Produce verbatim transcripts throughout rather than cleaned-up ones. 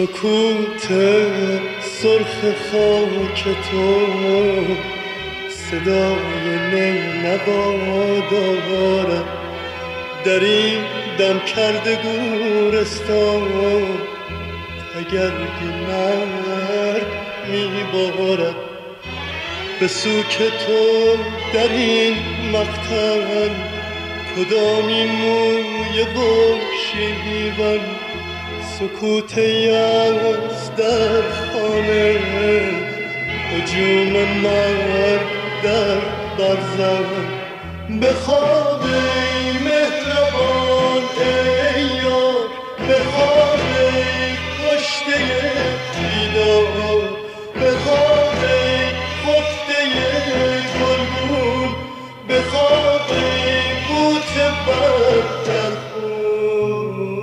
سکوت سرخ خاک تو صدای نی نوا دارد در این دم کرده گورستان تگرگ مرگ میبارد به سوک تو در این مقتل کدامی موی باشیون سکوت یأس در خانه هجوم مرگ در برزن بخواب ای مهربان ای یار بخواب ای کشته بیدار بخواب ای خفته گلگون بخواب ای قوت بد در خون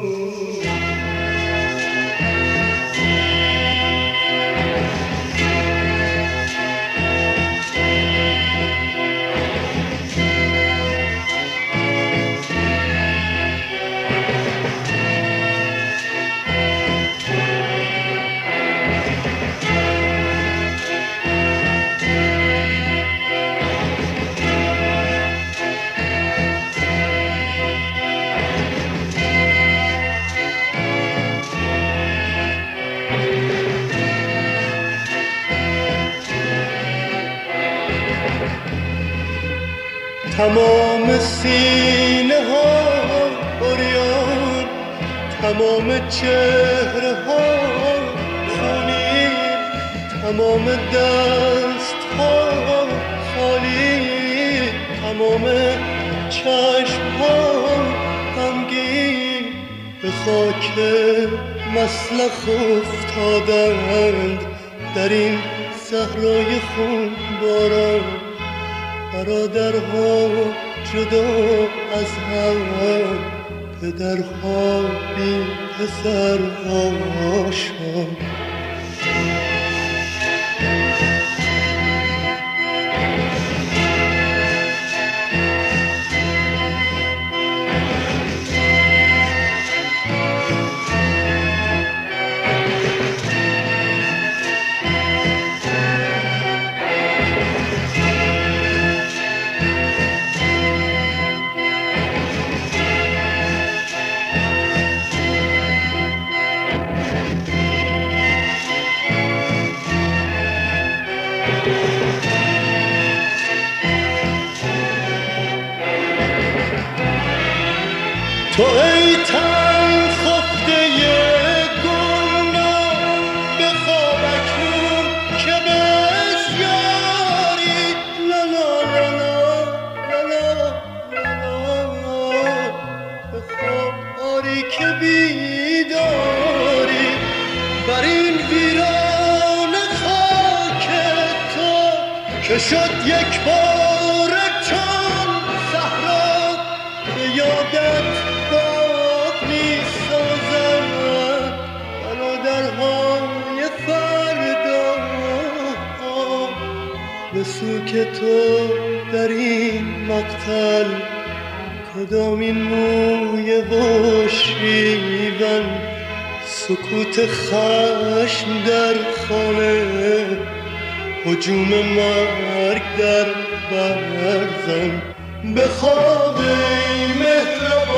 تمام سینه ها عریان تمام چهره ها خونین تمام دست ها خالی تمام چشم ها غمگین به خاک مسلخ افتادند در این صحرای خون باران برادرها جدا از هم پدرها بی پسرهاشان تو ای تن خفته گمنام بخواب اکنون که بسیاری لا لا لا لا لا لا بخواب آری که بیداری بر این ویران خاک تو که شد یک بار چون صحرا به یادت به سوک تو در این مقتل کدامین موی و شیون سکوت خشم در خانه هجوم مرگ در برزن بخواب ای مهربان